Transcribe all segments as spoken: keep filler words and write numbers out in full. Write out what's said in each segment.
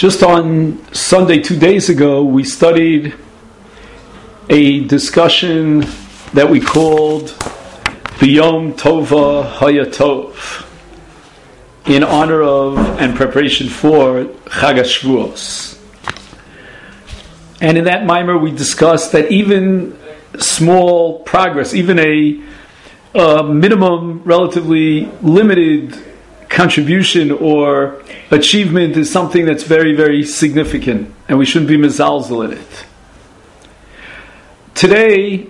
Just on Sunday, two days ago, we studied a discussion that we called B'Yom Tova Hayatov, in honor of and preparation for Chag HaShavuos. And in that mimer, we discussed that even small progress, even a uh, minimum, relatively limited contribution or achievement is something that's very, very significant, and we shouldn't be mezalzel in it. Today,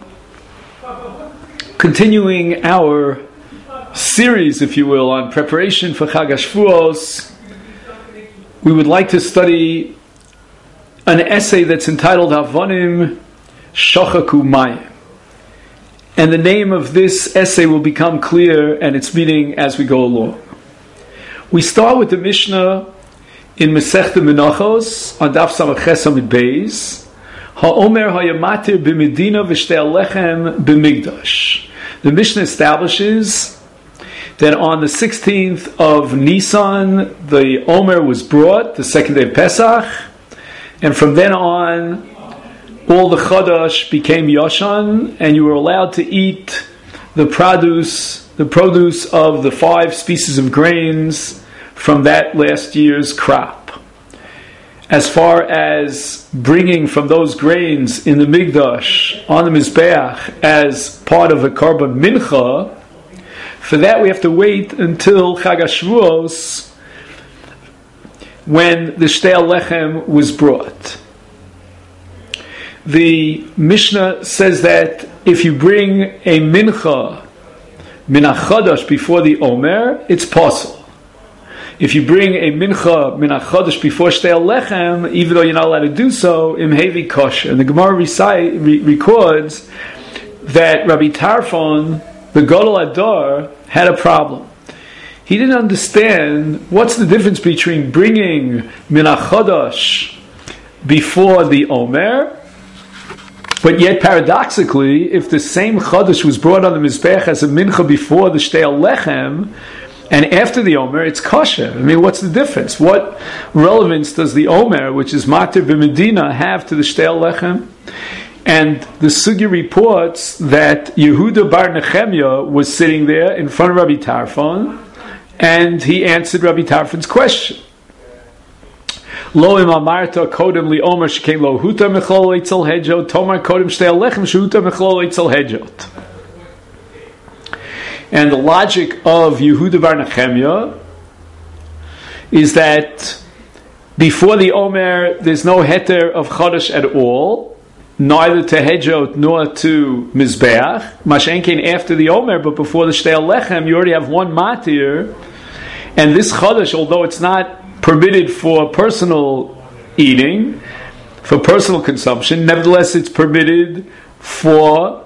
continuing our series, if you will, on preparation for Chag HaShavuos, we would like to study an essay that's entitled Avonim Shochaku Mayim. And the name of this essay will become clear and its meaning as we go along. We start with the Mishnah in Masechta Menachos on Daf Samach Ches Amud Beis. Ha'omer ha'yamatir b'medina v'shtei alechem b'migdash. The Mishnah establishes that on the sixteenth of Nisan, the Omer was brought, the second day of Pesach, and from then on, all the Chadash became Yashan, and you were allowed to eat the produce, the produce of the five species of grains from that last year's crop. As far as bringing from those grains in the Migdash on the Mizbeach as part of a Karban Mincha, for that we have to wait until Chag HaShavuos, when the Shtei Alechem was brought. The Mishnah says that if you bring a Mincha Min HaChadash before the Omer, it's possible. If you bring a mincha min hachodesh before Shtei Alechem, even though you're not allowed to do so, im hevi kosher. And the Gemara recite, re- records that Rabbi Tarfon, the Gadol Adar, had a problem. He didn't understand what's the difference between bringing min hachodesh before the Omer, but yet paradoxically, if the same chodesh was brought on the Mizbech as a mincha before the Shtei Alechem, and after the Omer, it's kosher. I mean, what's the difference? What relevance does the Omer, which is Matir b'Medina, have to the Shtei Alechem? And the Sugya reports that Yehuda bar Nechemya was sitting there in front of Rabbi Tarfon, and he answered Rabbi Tarfon's question. Lo im amarta kodem li Omer shekei lo huta mechlol eitzel hedjot, tomar kodem Shtei Alechem shehuta mechlol eitzel hedjot. And the logic of Yehuda bar Nechemya is that before the Omer, there's no heter of Chodesh at all, neither to Hedjot nor to Mizbeach. Mashenkein after the Omer, but before the Shtei Alechem, you already have one Matir. And this Chodesh, although it's not permitted for personal eating, for personal consumption, nevertheless it's permitted for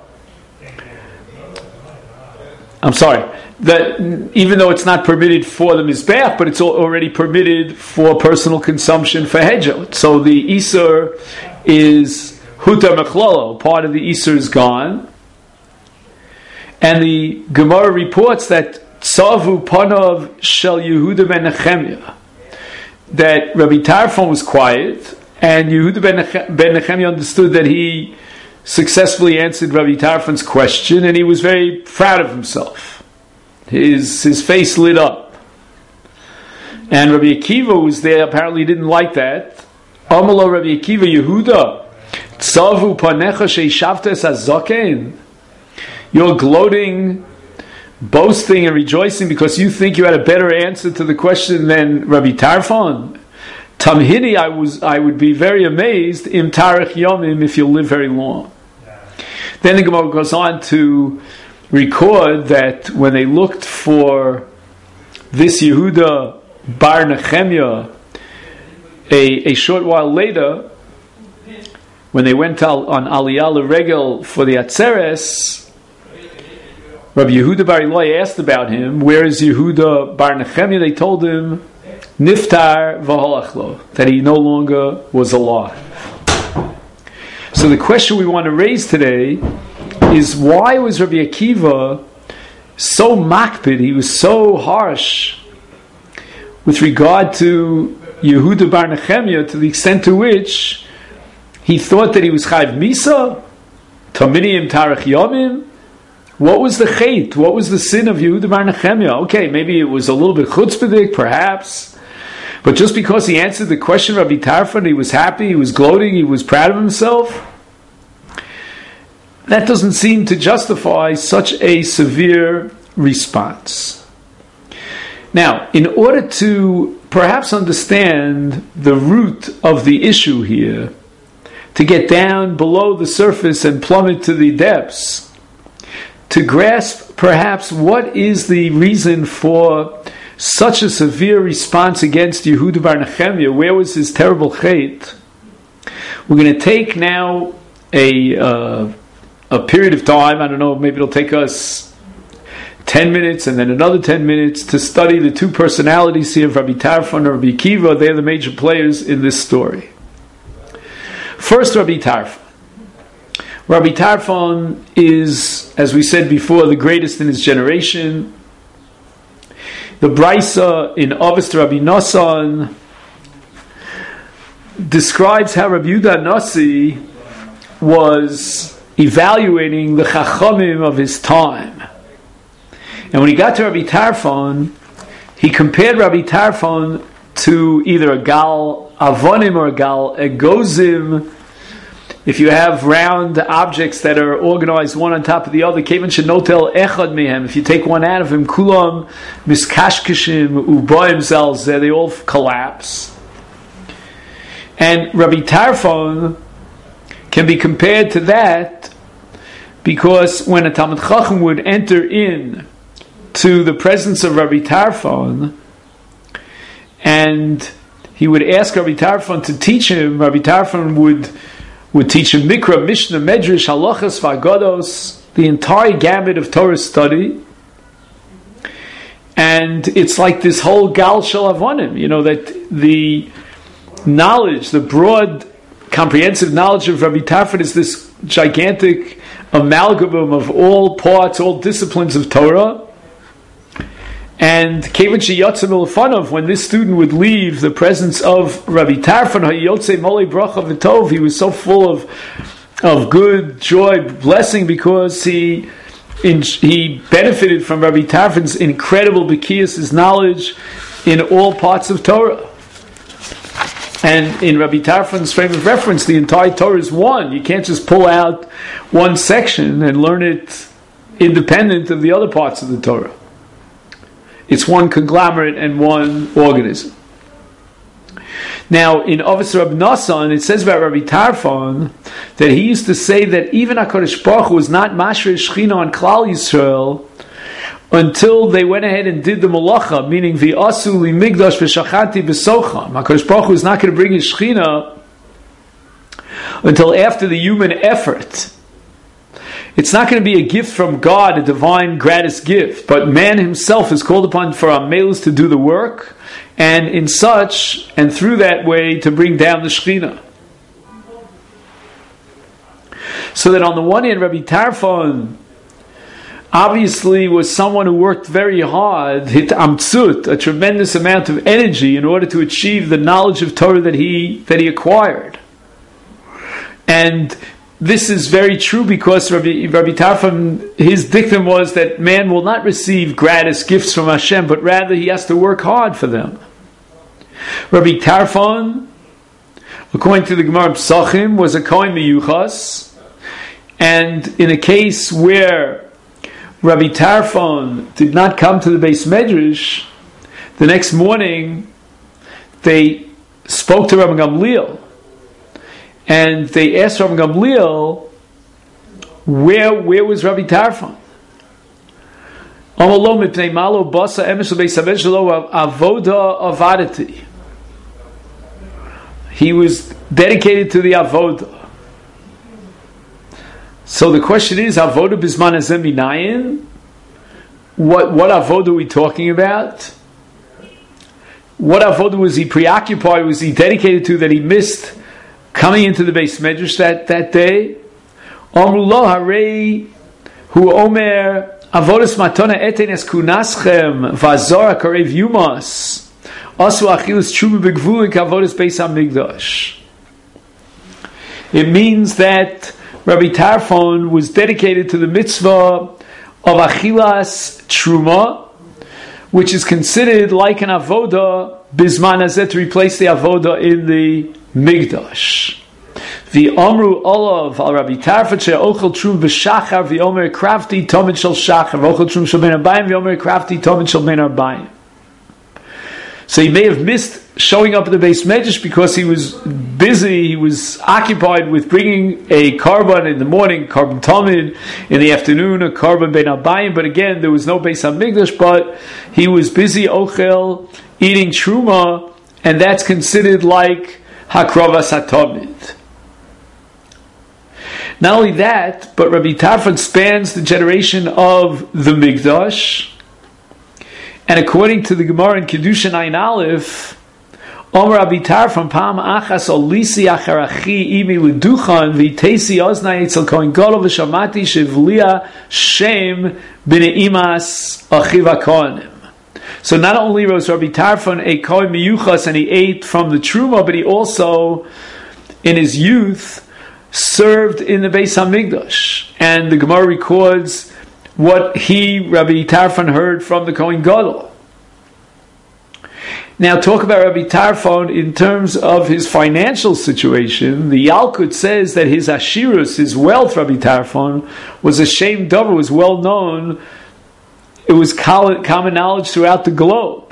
I'm sorry, that even though it's not permitted for the Mizbeach, but it's already permitted for personal consumption for Hedjot. So the Isur is Huta Mechlolo, part of the Isur is gone. And the Gemara reports that Tzavu Panov Shel Yehuda ben Nechemya, that Rabbi Tarfon was quiet, and Yehuda ben Nechemya understood that he successfully answered Rabbi Tarfon's question, and he was very proud of himself. His his face lit up. And Rabbi Akiva was there, apparently didn't like that. Amalo Rabbi Akiva, Yehuda, Tzavu panecha sheishavta es hazaken. You're gloating, boasting and rejoicing because you think you had a better answer to the question than Rabbi Tarfon. Tamhini, I was I would be very amazed, im tarich yomim, if you'll live very long. Then the Gemara goes on to record that when they looked for this Yehuda bar Nechemya a, a short while later, when they went on Aliyah L'Regel for the Atzeres, Rabbi Yehuda bar Eloi asked about him, where is Yehuda bar Nechemya? They told him, Niftar v'holachlo, that he no longer was alive. So the question we want to raise today is, why was Rabbi Akiva so makpid, he was so harsh with regard to Yehuda bar Nechemia to the extent to which he thought that he was Chayv Misa, Taminiim Tarech Yomim. What was the chait? What was the sin of Yehuda bar Nechemia? Okay, maybe it was a little bit chutzpahdik, perhaps. But just because he answered the question of Rabbi Tarfon, he was happy, he was gloating, he was proud of himself, that doesn't seem to justify such a severe response. Now, in order to perhaps understand the root of the issue here, to get down below the surface and plummet to the depths, to grasp perhaps what is the reason for such a severe response against Yehuda bar Nechemia, where was his terrible chait, we're going to take now a uh, a period of time, I don't know, maybe it'll take us ten minutes and then another ten minutes to study the two personalities here of Rabbi Tarfon and Rabbi Akiva. They're the major players in this story. First, Rabbi Tarfon. Rabbi Tarfon is, as we said before, the greatest in his generation. The Brisa in Avos to Rabbi Nosson describes how Rabbi Yehuda Nasi was evaluating the Chachamim of his time. And when he got to Rabbi Tarfon, he compared Rabbi Tarfon to either a Gal Avonim or a Gal Egozim. If you have round objects that are organized one on top of the other, Kevin Shenotel Echad Mehem, if you take one out of him, Kulam Miskashkashim Uboim Zelzeh, they all collapse. And Rabbi Tarfon can be compared to that because when a Talmid Chacham would enter in to the presence of Rabbi Tarfon and he would ask Rabbi Tarfon to teach him, Rabbi Tarfon would would teach him Mikra, Mishnah, Medrash, Halachas, Vagados, the entire gamut of Torah study. And it's like this whole Gal Shel Avonim, you know, that the knowledge, the broad, comprehensive knowledge of Rabbi Tarfon is this gigantic amalgam of all parts, all disciplines of Torah. And Kevin Sheyatzim Ilfanov, when this student would leave the presence of Rabbi Tarfon, Hayotze Mole Bracha V'Tov, he was so full of of good, joy, blessing, because he in, he benefited from Rabbi Tarfon's incredible B'kiyas, his knowledge in all parts of Torah. And in Rabbi Tarfon's frame of reference, the entire Torah is one. You can't just pull out one section and learn it independent of the other parts of the Torah. It's one conglomerate and one organism. Now, in Avos Rabbi Nosson, it says about Rabbi Tarfon that he used to say that even HaKadosh Baruch Hu was not Mashre Shechina on Klal Yisrael until they went ahead and did the Malacha, meaning V'asu li Migdash v'shachanti b'socham. HaKadosh Baruch Hu is not going to bring his Shechina until after the human effort. It's not going to be a gift from God, a divine gratis gift, but man himself is called upon for Amelus to do the work, and in such, and through that way, to bring down the Shekhinah. So that on the one hand, Rabbi Tarfon obviously was someone who worked very hard, hit amtsut, a tremendous amount of energy in order to achieve the knowledge of Torah that he that he acquired. And this is very true because Rabbi, Rabbi Tarfon, his dictum was that man will not receive gratis gifts from Hashem, but rather he has to work hard for them. Rabbi Tarfon, according to the Gemara Psachim, was a Kohen Miyuchas, and in a case where Rabbi Tarfon did not come to the Beis Medrash, the next morning they spoke to Rabbi Gamliel. And they asked Rabbi Gamliel, where where was Rabbi Tarfon? He was dedicated to the avoda. So the question is, avoda bisman hazeh minayin? What what avoda are we talking about? What avoda was he preoccupied? Was he dedicated to that he missed coming into the Beis Medrash that, that day? Amru lo harei hu omer avodas matona eten es kunaschem vazor karev yumas Asu achilas truma begvul kavodas beis hamikdash. It means that Rabbi Tarfon was dedicated to the mitzvah of achilas truma, which is considered like an avoda bisman hazeh, to replace the avoda in the mikdash. The Amru Olav al Rabbi Tarfon she'ochel trum b'shachar v'omer krafti tomid shel shachar v'ochel trum shel ben arbayim v'omer krafti tomid shel ben arbayim. So he may have missed showing up at the Beis Medrash because he was busy, he was occupied with bringing a korban in the morning, korban tomid, in the afternoon, a korban ben arbayim, but again, there was no Beis HaMikdash, but he was busy ochel, eating truma, and that's considered like hakrovas hatomid. Not only that, but Rabbi Tarfon spans the generation of the Mikdash, and according to the Gemara in Kedushin Ayin Aleph, Omer Rabbi Tarfon Pam Achas Olisi Acharachi Imi L'Duchan V'Teisi Oznai Etzel Kohen Gadol V'Shamati Shevlia Shem B'Neimas Achiv HaKohanim. So not only was Rabbi Tarfon a Kohen Miyuchas and he ate from the Truma, but he also, in his youth, served in the Beis HaMikdash. And the Gemara records what he, Rabbi Tarfon, heard from the Kohen Gadol. Now, talk about Rabbi Tarfon in terms of his financial situation. The Yalkut says that his ashirus, his wealth, Rabbi Tarfon, was a shem davar, was well known. It was common knowledge throughout the globe.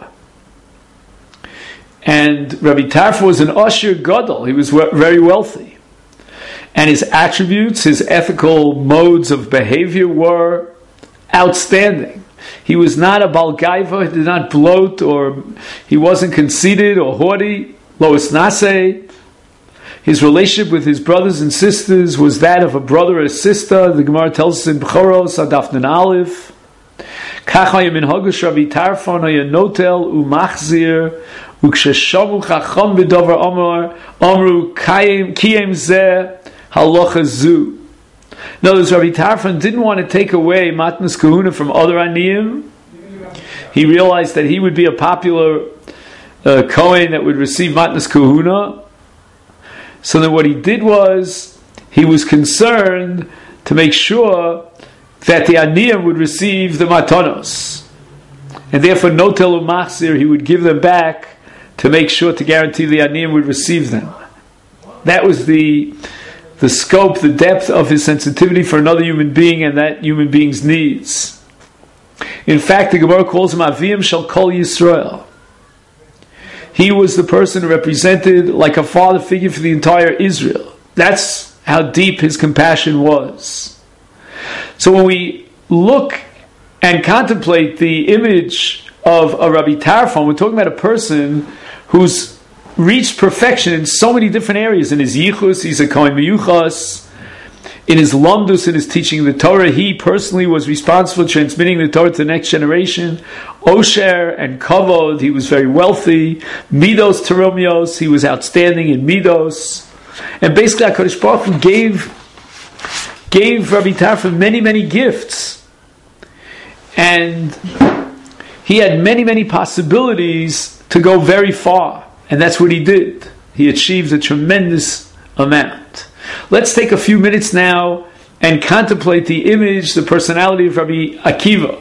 And Rabbi Tarfon was an Ashir Gadol. He was very wealthy. And his attributes, his ethical modes of behavior were outstanding. He was not a balgaiva, he did not bloat, or he wasn't conceited or haughty. Lois Nase. His relationship with his brothers and sisters was that of a brother or a sister. The Gemara tells us in Bechoros, Adaf Nun Aleph. Kachaya min hogush Rabbi Tarfon haya notel umachzir uksheshamu chacham b'dover amar amru kiyem zeh halacha zu. In other words, Rabbi Tarfon didn't want to take away matnas kahuna from other aniyim. He realized that he would be a popular uh, Kohen that would receive matnas kahuna. So then what he did was, he was concerned to make sure that the aniyim would receive the matanos. And therefore, notel umachzir, he would give them back to make sure, to guarantee the aniyim would receive them. That was the the scope, the depth of his sensitivity for another human being and that human being's needs. In fact, the Gemara calls him Avim Shel Kol Yisrael. He was the person who represented like a father figure for the entire Israel. That's how deep his compassion was. So when we look and contemplate the image of a Rabbi Tarfon, we're talking about a person who's reached perfection in so many different areas. In his yichus, he's a kohen miyuchas. In his lamdus, in his teaching the Torah, he personally was responsible for transmitting the Torah to the next generation. Osher and kavod, he was very wealthy. Midos teromios, he was outstanding in midos. And basically, HaKadosh Baruch Hu gave gave Rabbi Tarfon many, many gifts. And he had many, many possibilities to go very far. And that's what he did. He achieved a tremendous amount. Let's take a few minutes now and contemplate the image, the personality of Rabbi Akiva.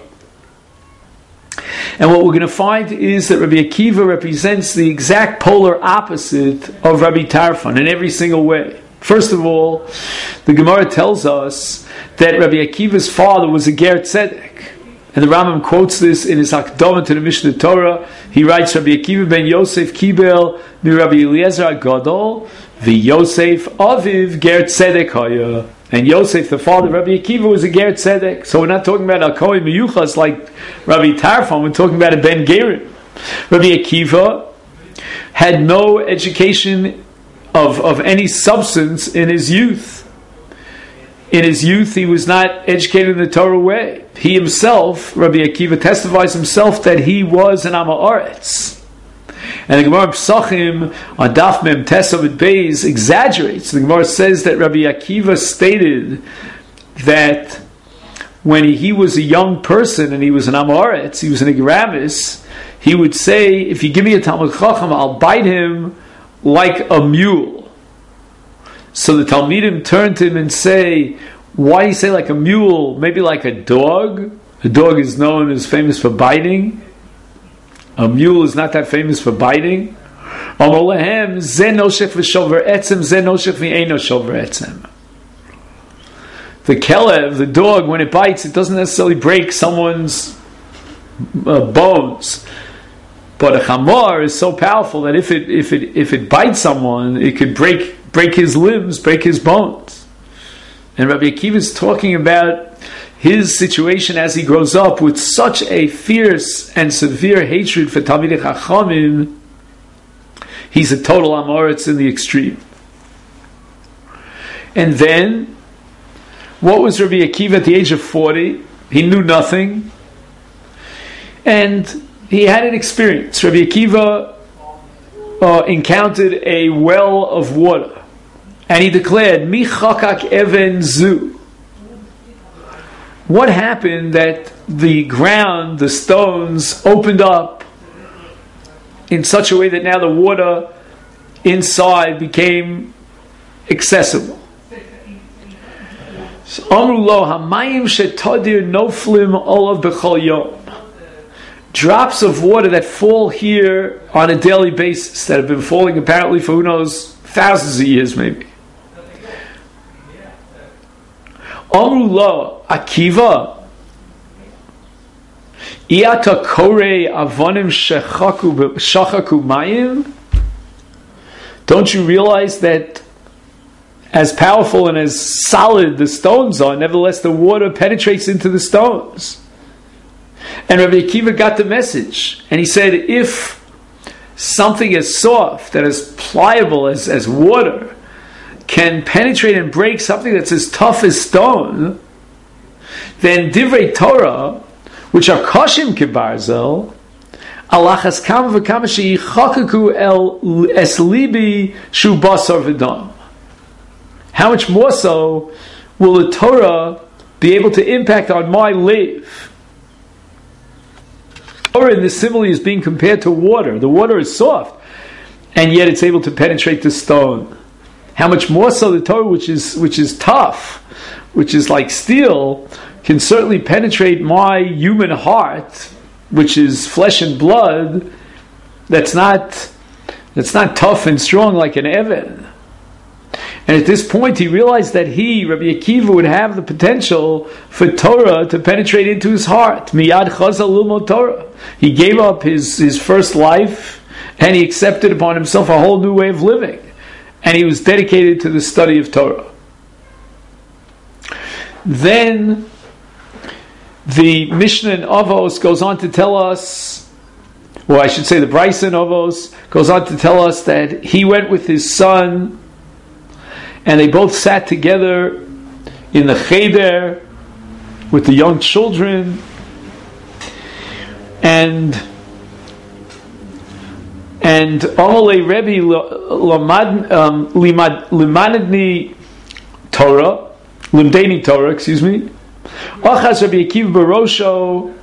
And what we're going to find is that Rabbi Akiva represents the exact polar opposite of Rabbi Tarfon in every single way. First of all, the Gemara tells us that Rabbi Akiva's father was a Ger Tzedek. And the Rambam quotes this in his Hakdama to the Mishnah Torah. He writes, Rabbi Akiva ben Yosef Kibel mi Rabbi Eliezer Gadol vi Yosef Aviv Ger Tzedek haya. And Yosef, the father of Rabbi Akiva, was a Ger Tzedek. So we're not talking about a Kohen Miyuchas like Rabbi Tarfon. We're talking about a Ben Gerim. Rabbi Akiva had no education of, of any substance in his youth. In his youth, he was not educated in the Torah way. He himself, Rabbi Akiva, testifies himself that he was an Amaretz. And the Gemara Pesachim on Daf Mem Tesav Beis exaggerates. The Gemara says that Rabbi Akiva stated that when he was a young person and he was an Amaretz, he was an Igaramis, he would say, if you give me a Talmud Chacham, I'll bite him like a mule. So the Talmidim turn to him and say, why do you say like a mule? Maybe like a dog? A dog is known as famous for biting. A mule is not that famous for biting. The kelev, the dog, when it bites, it doesn't necessarily break someone's uh, bones. But a chamor is so powerful that if it if it if it bites someone, it could break break his limbs, break his bones. And Rabbi Akiva is talking about his situation as he grows up with such a fierce and severe hatred for Talmidei Chachamim. He's a total amoritz in the extreme. And then, what was Rabbi Akiva at the age of forty? He knew nothing. And he had an experience. Rabbi Akiva uh, encountered a well of water. And he declared, Mi chakak even zu. What happened that the ground, the stones, opened up in such a way that now the water inside became accessible? Amru lo hamayim shetadir noflim olav b'chol yom. Drops of water that fall here on a daily basis, that have been falling apparently for who knows, thousands of years maybe. Amru lo Akiva Iata korei avonim shachaku mayim. Don't you realize that as powerful and as solid the stones are, nevertheless the water penetrates into the stones? And Rabbi Akiva got the message, and he said, if something as soft and as pliable as, as water can penetrate and break something that's as tough as stone, then divrei Torah, which are koshim kebarzel, alachas kam v'kam sheyichakaku el eslibi shu basar v'dam. How much more so will the Torah be able to impact on my life? Torah in the simile is being compared to water. The water is soft, and yet it's able to penetrate the stone. How much more so the Torah, which is which is tough, which is like steel, can certainly penetrate my human heart, which is flesh and blood. That's not that's not tough and strong like an Evan. And at this point, he realized that he, Rabbi Akiva, would have the potential for Torah to penetrate into his heart. Miyad chazal lilmod Torah. He gave up his, his first life, and he accepted upon himself a whole new way of living. And he was dedicated to the study of Torah. Then, the Mishnah in Avos goes on to tell us, well, I should say the Brisa in Avos goes on to tell us that he went with his son, and they both sat together in the cheder with the young children, and and Amalei Rebbe limadni Torah, limdeni Torah, excuse me. Achas Rabbi Akiva barosho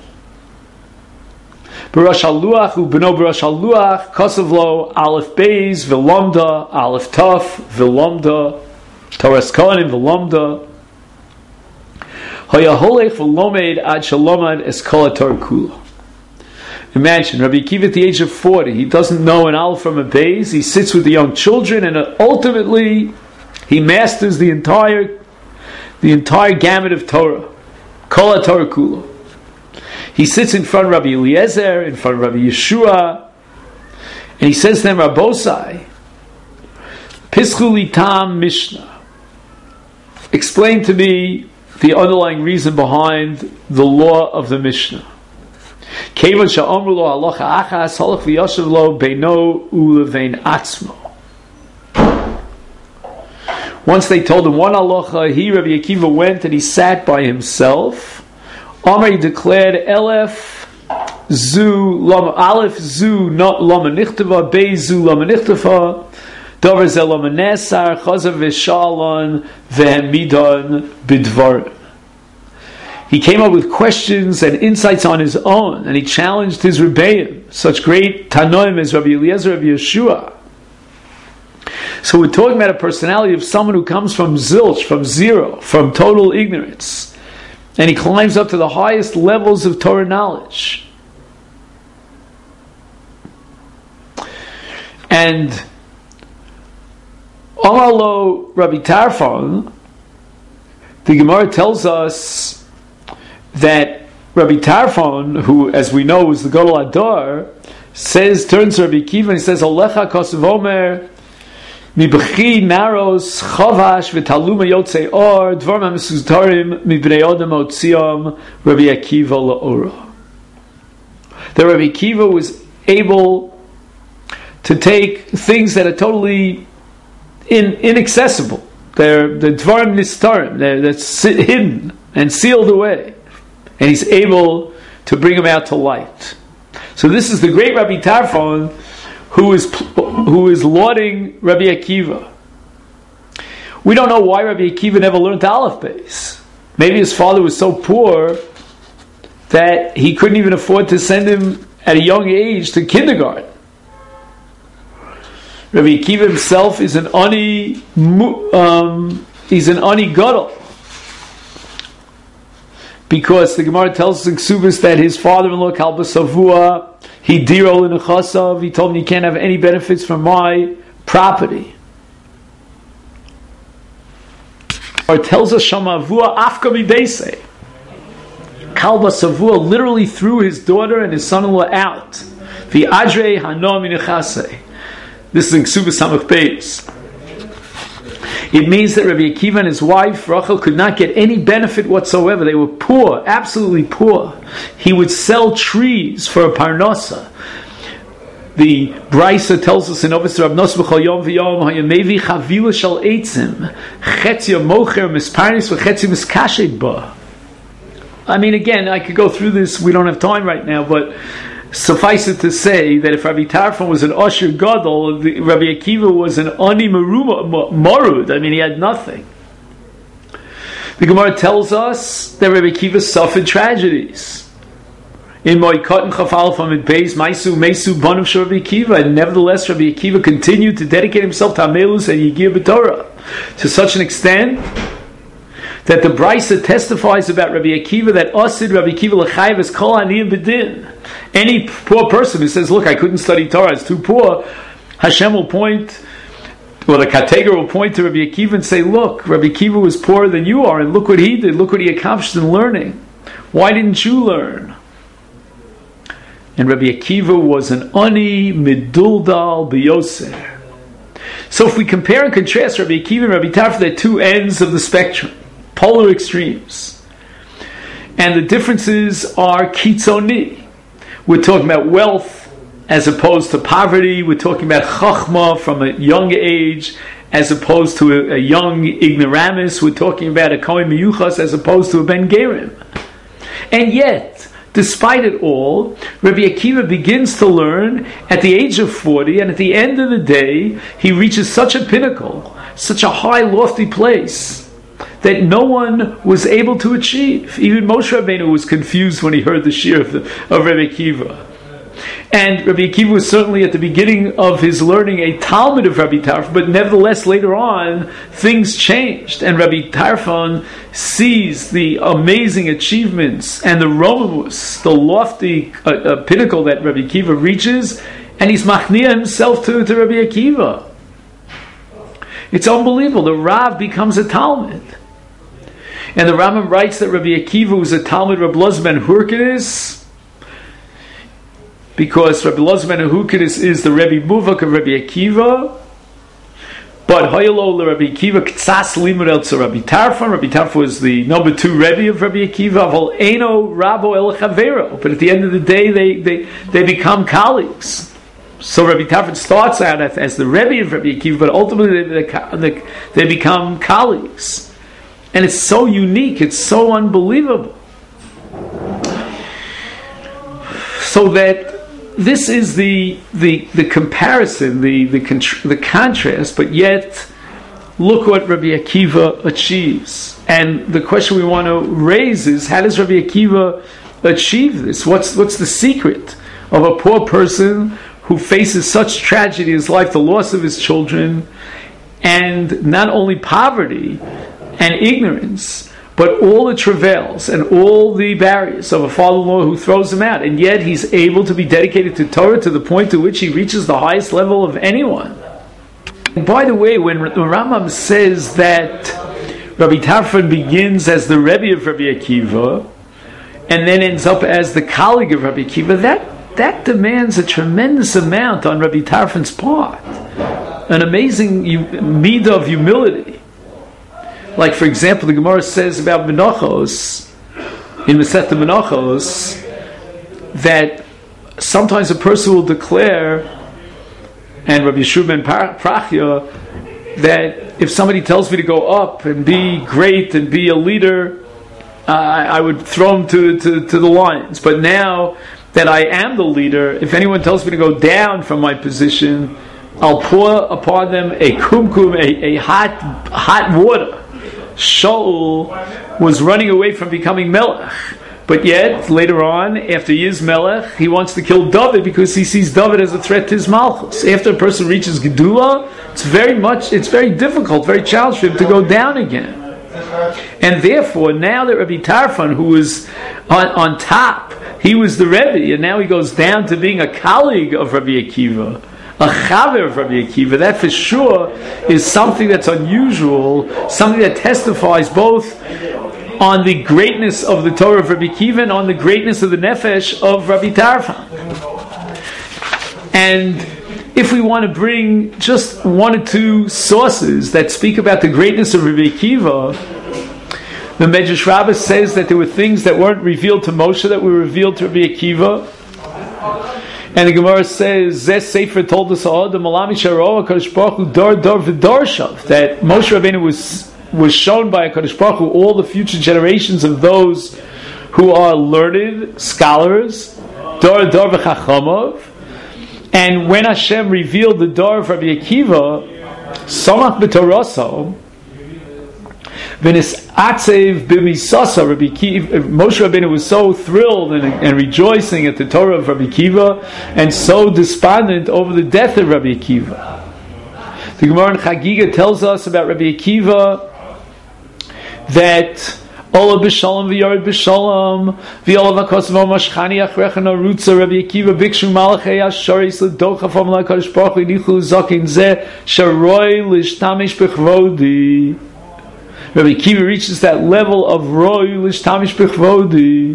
Barash Haluach u'beno Barash Haluach Kosovlo Aleph Beis Velomda Aleph Taf Velomda Torah Kohanim Velomda Hayaholech Velomed Ad Shalomad Eskol Torah Kula. Imagine Rabbi Akiva at the age of forty, he doesn't know an Aleph from a Beis. He sits with the young children, and ultimately he masters the entire the entire gamut of Torah, Kol Torah Kula. He sits in front of Rabbi Eliezer, in front of Rabbi Yeshua, and he says to them, Rabbosai, Pischu li tam Mishnah. Explain to me the underlying reason behind the law of the Mishnah. Kevan sha'omru lo halacha achas halach v'yoshev lo beino u'levein atzmo. Once they told him one halacha, he, Rabbi Akiva, went and he sat by himself. Amar declared, Elef zu lama Aleph zu not lama nichtava, Beis zu lama nichtava, Dover ze lama nesar, Chazav v'shalon v'hemidon bidvar. He came up with questions and insights on his own, and he challenged his Rebbeim, such great Tanoim as Rabbi Eliezer, Rabbi Yeshua. So we're talking about a personality of someone who comes from zilch, from zero, from total ignorance, and he climbs up to the highest levels of Torah knowledge. And Amalo Rabbi Tarfon, the Gemara tells us that Rabbi Tarfon, who, as we know, is the Gadol Adar, says, turns to Rabbi Akiva and he says, Alecha kosev omer, mibchi naros chavash v'taluma yotzei or dvarim ha'mesuztarim mibnei odom otziom Rabbi Akiva la'ora. That Rabbi Akiva was able to take things that are totally in, inaccessible. They're the dvarim nistarim, they're that's hidden and sealed away. And he's able to bring them out to light. So this is the great Rabbi Tarfon who is who is lauding Rabbi Akiva. We don't know why Rabbi Akiva never learned Aleph Beis. Maybe his father was so poor that he couldn't even afford to send him at a young age to kindergarten. Rabbi Akiva himself is an ani, um, he's an ani gadol. Because the Gemara tells us in Ksubis that his father-in-law, Kalba Savua, he diro in Chasav, he told him, you can't have any benefits from my property. Or tells us Shamavua Afka Midese. Kalba Savua literally threw his daughter and his son-in-law out. The Adre Hanom in Chase. This is in Ksubis Samach Beis. It means that Rabbi Akiva and his wife Rachel could not get any benefit whatsoever. They were poor, absolutely poor. He would sell trees for a parnasa. The Brisa tells us in Ovis Rab Nos B'chol Yom V'Yom Hayamevi Chavila Shal Eitzim Chetzia Mocher Misparnis V'Chetzia Miskashed Ba. I mean, again, I could go through this. We don't have time right now, but suffice it to say that if Rabbi Tarfon was an Osher Gadol, the, Rabbi Akiva was an Ani Marud. I mean, he had nothing. The Gemara tells us that Rabbi Akiva suffered tragedies. In Moikot and Chafal from it Beis, Maisu, Mesu, Bonim Shor Rabbi Akiva, and nevertheless Rabbi Akiva continued to dedicate himself to Amelus and Yigir B'Torah to such an extent that the Brisa testifies about Rabbi Akiva that Osid Rabbi Akiva l'chayiv is kol aniyim b'din. Any poor person who says, look, I couldn't study Torah, it's too poor, Hashem will point, or the Kateger will point to Rabbi Akiva and say, look, Rabbi Akiva was poorer than you are, and look what he did, look what he accomplished in learning. Why didn't you learn? And Rabbi Akiva was an ani miduldal b'yoser. So if we compare and contrast Rabbi Akiva and Rabbi Tarfon, they're two ends of the spectrum. Polar extremes. And the differences are kitzoni. We're talking about wealth as opposed to poverty. We're talking about chachma from a young age as opposed to a, a young ignoramus. We're talking about a kohen miyuchas as opposed to a ben gerim. And yet, despite it all, Rabbi Akiva begins to learn at the age of forty, and at the end of the day, he reaches such a pinnacle, such a high, lofty place, that no one was able to achieve. Even Moshe Rabbeinu was confused when he heard the shir of, the, of Rabbi Akiva. And Rabbi Akiva was certainly at the beginning of his learning a Talmud of Rabbi Tarfon, but nevertheless later on things changed, and Rabbi Tarfon sees the amazing achievements and the romamus, the lofty uh, uh, pinnacle that Rabbi Akiva reaches, and he's machnia himself to, to Rabbi Akiva. It's unbelievable. The Rav becomes a Talmud. And the Rambam writes that Rabbi Akiva was a Talmud Rabbi Elazar ben Hurkinis, because Rabbi Elazar ben Hurkinis is the Rebbe Muvak of Rabbi Akiva. But Hayalo Rabbi Akiva Ktsas Limud El Tzar Rabbi Tarfon. Rabbi Tarfon was the number two Rebbe of Rabbi Akiva. Aval Eino Rabo El Chavero. But at the end of the day, they they, they become colleagues. So Rabbi Tarfon starts out as, as the Rebbe of Rabbi Akiva, but ultimately they, they, they become colleagues. And it's so unique, it's so unbelievable. So that this is the the, the comparison, the the, contr- the contrast, but yet look what Rabbi Akiva achieves. And the question we want to raise is, how does Rabbi Akiva achieve this? What's what's the secret of a poor person who faces such tragedy in his life, the loss of his children, and not only poverty and ignorance, but all the travails and all the barriers of a father-in-law who throws him out, and yet he's able to be dedicated to Torah to the point to which he reaches the highest level of anyone. And by the way, when the Rambam says that Rabbi Tarfon begins as the Rebbe of Rabbi Akiva and then ends up as the colleague of Rabbi Akiva, that that demands a tremendous amount on Rabbi Tarfon's part, an amazing midah of humility. Like, for example, the Gemara says about Menachos, in Masechta Menachos, that sometimes a person will declare, and Rabbi Yeshua ben Prachya, that if somebody tells me to go up and be great and be a leader, uh, I would throw him to, to, to the lions. But now that I am the leader, if anyone tells me to go down from my position, I'll pour upon them a kumkum, a, a hot hot water. Shaul was running away from becoming Melech, but yet later on, after he is Melech, he wants to kill David because he sees David as a threat to his Malchus. After a person reaches Gedula, it's very much, it's very difficult, very challenging for him to go down again. And therefore, now that Rabbi Tarfon, who was on, on top, he was the Rebbe, and now he goes down to being a colleague of Rabbi Akiva, a chaver of Rabbi Akiva, that for sure is something that's unusual, something that testifies both on the greatness of the Torah of Rabbi Akiva and on the greatness of the nefesh of Rabbi Tarfon. And if we want to bring just one or two sources that speak about the greatness of Rabbi Akiva, the Medrash Rabbah says that there were things that weren't revealed to Moshe that were revealed to Rabbi Akiva. And the Gemara says, Zeh Sefer told us all the Malami Sharo HaKadosh Baruch Hu Dor Dor V'Dorshav, that Moshe Rabbeinu was was shown by HaKadosh Baruch Hu all the future generations of those who are learned scholars, Dor Dor V'Chachamov. And when Hashem revealed the Dor of Rabbi Akiva, Somach B'Toraso, V'nis Atzev B'Misasa, Rabbi Akiva, Moshe Rabbeinu was so thrilled and, and rejoicing at the Torah of Rabbi Akiva, and so despondent over the death of Rabbi Akiva. The Gemara in Chagiga tells us about Rabbi Akiva that Ola b'shalom v'yared b'shalom v'ola v'kosav mashchani achrecha narutza Rabbi Akiva bikshu malachei asharis l'docha from l'kadosh baruch hu nichu zakin zeh sharoi l'shtamish b'chvodi. Rabbi Akiva reaches that level of roi l'shtamish b'chvodi.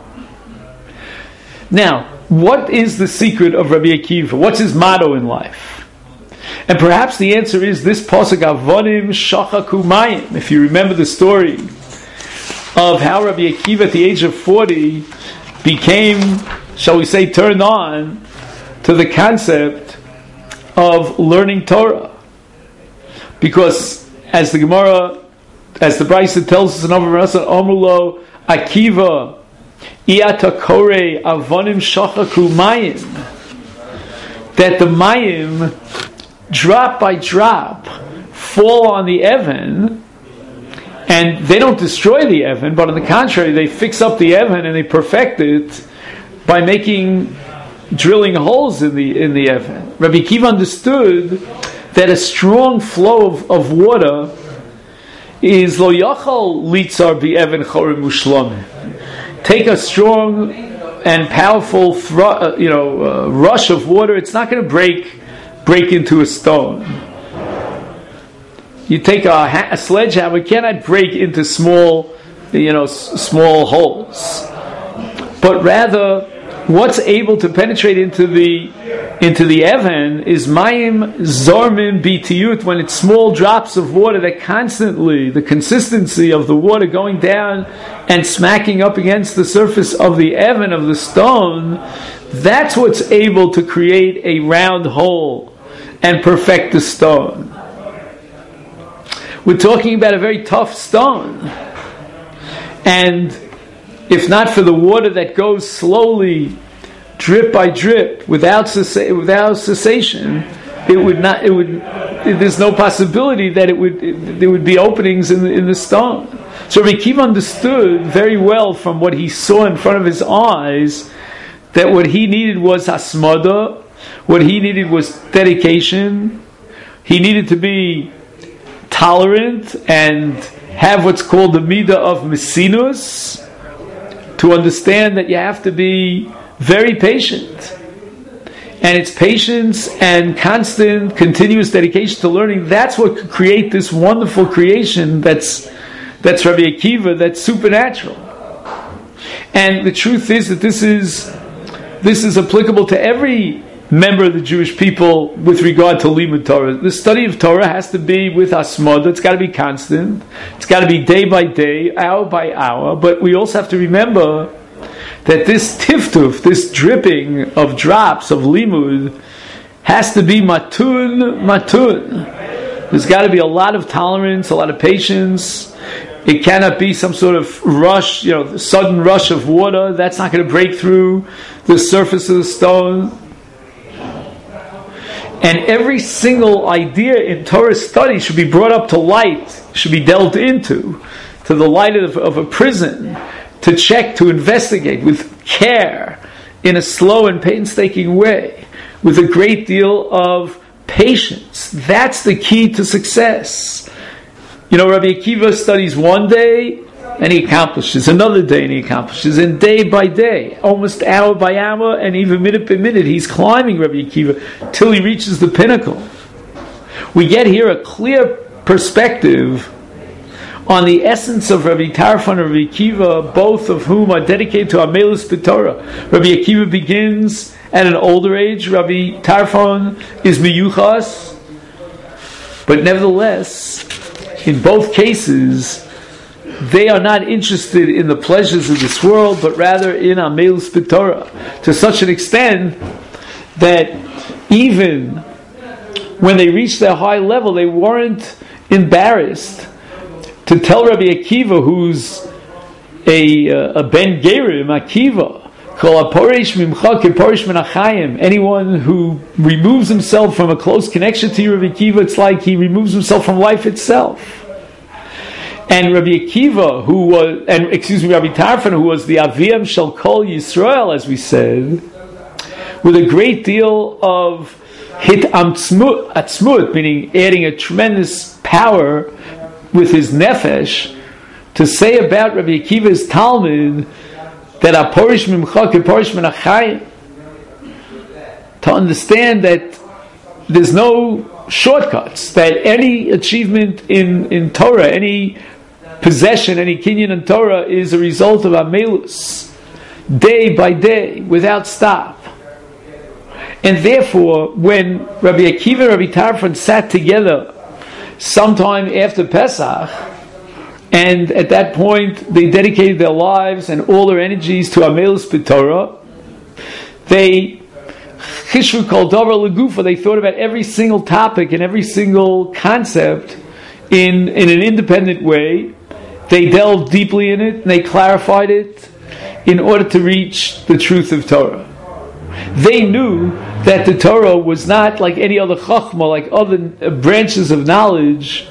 Now, what is the secret of Rabbi Akiva? What's his motto in life? And perhaps the answer is this pasuk Avonim shachaku mayim. If you remember the story of how Rabbi Akiva at the age of forty became, shall we say, turned on to the concept of learning Torah. Because as the Gemara, as the Brisa tells us in Omer Omulo, Akiva Iata Kore Avonim Shachaku Mayim, that the Mayim, drop by drop, fall on the Evan, and they don't destroy the Evan, but on the contrary, they fix up the Evan and they perfect it by making, drilling holes in the in the Evan. Rabbi Akiva understood that a strong flow of, of water is lo yachal litzar bi Evan chorim mushlam. Take a strong and powerful, thru, uh, you know, uh, rush of water. It's not going to break break into a stone. You take a, ha- a sledgehammer, it cannot break into small, you know, s- small holes. But rather, what's able to penetrate into the into the Evan is mayim zormim bitiyut, when it's small drops of water that constantly, the consistency of the water going down and smacking up against the surface of the Evan, of the stone, that's what's able to create a round hole and perfect the stone. We're talking about a very tough stone. And if not for the water that goes slowly, drip by drip, without cessa- without cessation, it would not. It would. There's no possibility that it would. It, there would be openings in the, in the stone. So Rabbi Akiva understood very well from what he saw in front of his eyes that what he needed was hasmada. What he needed was dedication. He needed to be tolerant and have what's called the midah of mesinus, to understand that you have to be very patient. And it's patience and constant, continuous dedication to learning. That's what could create this wonderful creation that's that's Rabbi Akiva, that's supernatural. And the truth is that this is this is applicable to every member of the Jewish people with regard to Limud Torah. The study of Torah has to be with asmada. It's got to be constant. It's got to be day by day, hour by hour. But we also have to remember that this tiftuf, this dripping of drops of limud, has to be matun, matun. There's got to be a lot of tolerance, a lot of patience. It cannot be some sort of rush, you know, sudden rush of water. That's not going to break through the surface of the stone. And every single idea in Torah study should be brought up to light, should be delved into, to the light of, of a prison, to check, to investigate with care, in a slow and painstaking way, with a great deal of patience. That's the key to success. You know, Rabbi Akiva studies one day and he accomplishes, another day and he accomplishes, and day by day, almost hour by hour, and even minute by minute, he's climbing Rabbi Akiva till he reaches the pinnacle. We get here a clear perspective on the essence of Rabbi Tarfon and Rabbi Akiva, both of whom are dedicated to Amelus B'Torah. Rabbi Akiva begins at an older age. Rabbi Tarfon is miyuchas, but nevertheless, in both cases, they are not interested in the pleasures of this world, but rather in Amelus B'Torah, to such an extent that even when they reached their high level, they weren't embarrassed to tell Rabbi Akiva, who's a, uh, a Ben Gerim, Akiva, anyone who removes himself from a close connection to you, Rabbi Akiva, it's like he removes himself from life itself. And Rabbi Akiva, who was, and excuse me, Rabbi Tarfon, who was the Aviyam Shel Kol Yisrael, as we said, with a great deal of hit atzmut, meaning adding a tremendous power with his nefesh, to say about Rabbi Akiva's Talmud that aporish mimcha keporish min achayim, to understand that there's no shortcuts, that any achievement in, in Torah, any possession, any kinyan in Torah is a result of amelus, day by day, without stop. And therefore, when Rabbi Akiva and Rabbi Tarfon sat together sometime after Pesach, and at that point they dedicated their lives and all their energies to Amelus B'Torah, they chishru kol davar legufa, they thought about every single topic and every single concept in, in an independent way. They delved deeply in it and they clarified it in order to reach the truth of Torah. They knew that the Torah was not like any other chachma, like other branches of knowledge,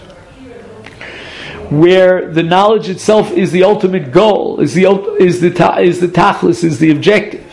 where the knowledge itself is the ultimate goal, is the is the is the tachlis, is the objective.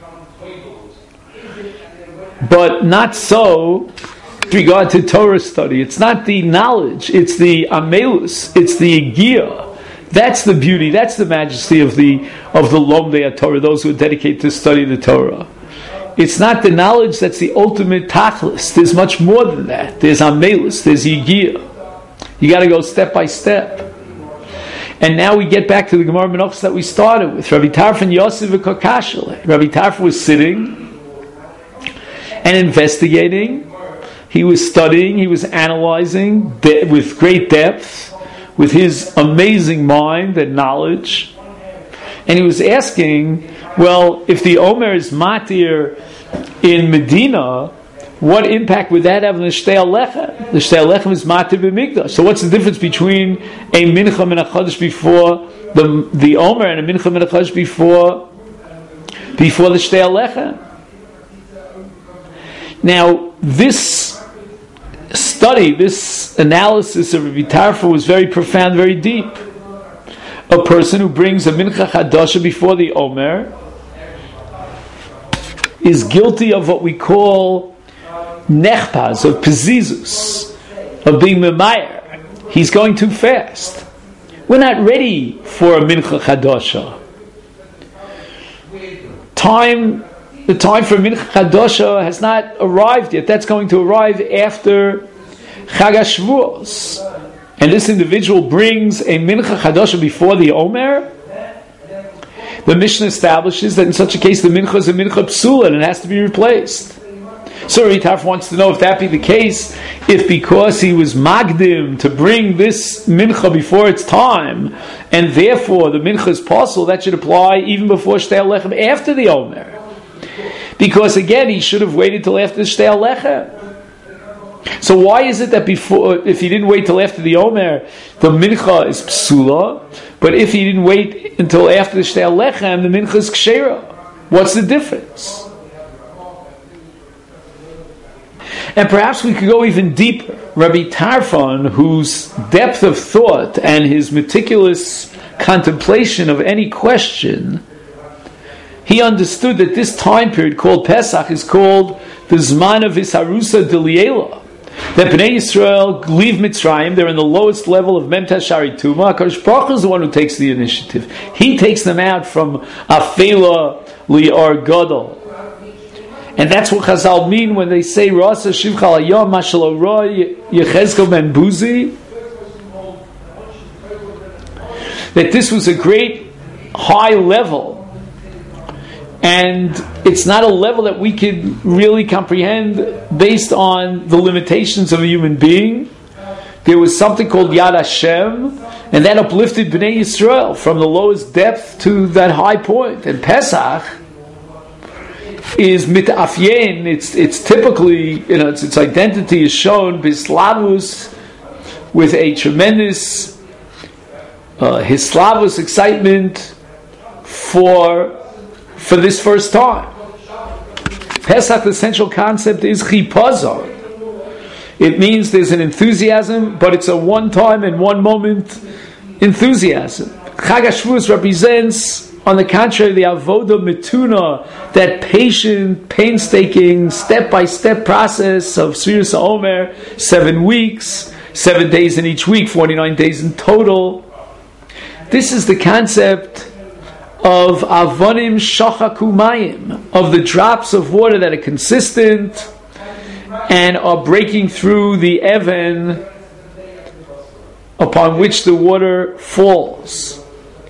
But not so with regard to Torah study. It's not the knowledge; it's the amelus, it's the giyah. That's the beauty. That's the majesty of the of the Lomdei Torah. Those who are dedicated to study the Torah. It's not the knowledge that's the ultimate tachlis. There's much more than that. There's amelus. There's yigiyah. You got to go step by step. And now we get back to the Gemara Menachos that we started with. Rabbi Tarfon Yosef v'Kakashel. Rabbi Tarfon was sitting and investigating. He was studying. He was analyzing de- with great depth, with his amazing mind and knowledge. And he was asking, well, if the Omer is matir in Medina, what impact would that have on the Shtei Alechem? The Shtei Alechem is matir b'mikdash. So what's the difference between a mincha min hachodesh before the the Omer and a mincha min hachodesh before before the Shtei Alechem? Now, this study, this analysis of Rabbi Tarfon was very profound, very deep. A person who brings a mincha chadasha before the Omer is guilty of what we call nechpaz, of pezizus, of being memayer. He's going too fast. We're not ready for a mincha chadasha. Time, the time for mincha chadasha has not arrived yet. That's going to arrive after Chag HaShavuos. And this individual brings a mincha chadasha before the Omer. The Mishnah establishes that in such a case the mincha is a mincha psula and it has to be replaced. So Rabbi Tarfon wants to know if that be the case, if because he was magdim to bring this mincha before its time, and therefore the mincha is possible, that should apply even before Shtei HaLechem after the Omer. Because again, he should have waited till after Shtei HaLechem. So why is it that before, if he didn't wait till after the Omer, the mincha is psula, but if he didn't wait until after the Shtei HaLechem, the mincha is kshera? What's the difference? And perhaps we could go even deeper. Rabbi Tarfon, whose depth of thought and his meticulous contemplation of any question, he understood that this time period called Pesach is called the Zman of Isharusa D'Liela. That Bnei Yisrael leave Mitzrayim, they're in the lowest level of Mem Tashari Tuma. HaKadosh Baruch Hu is the one who takes the initiative. He takes them out from Afela Li'ar Gadol. And that's what Chazal mean when they say Rasa Shivcha Hayom Mashal Roy Yechezkel Ben Buzi. That this was a great high level. And it's not a level that we can really comprehend based on the limitations of a human being. There was something called Yad Hashem, and that uplifted Bnei Yisrael from the lowest depth to that high point. And Pesach is mitafyen. It's it's typically, you know, its, its identity is shown bislavus, with a tremendous uh, hislavus excitement for. For this first time. Pesach, the central concept is chipazon. It means there's an enthusiasm, but it's a one-time and one-moment enthusiasm. Chag HaShavuos represents, on the contrary, the avoda mituna, that patient, painstaking, step-by-step process of Sfiras HaOmer, seven weeks, seven days in each week, forty-nine days in total. This is the concept of avonim shachaku mayim, of the drops of water that are consistent and are breaking through the even upon which the water falls.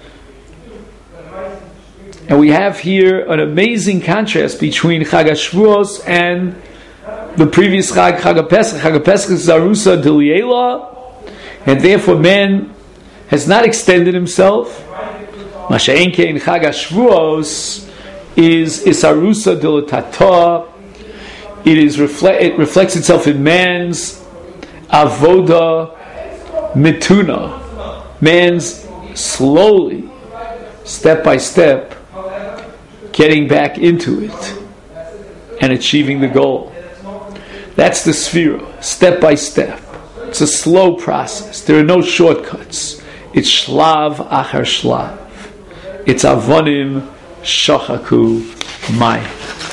And we have here an amazing contrast between Chag HaShavuos and the previous Chag, Chag HaPesach. Chag HaPesach is Zarusa D'Liela, and therefore man has not extended himself. Masha'enke in Chag HaShavuos is Isarusa Dilatata. It is refle- it reflects itself in man's avoda mituna, man's slowly, step by step, getting back into it and achieving the goal. That's the sphera, step by step. It's a slow process. There are no shortcuts. It's shlav achar shlav. It's avonim shachaku mai.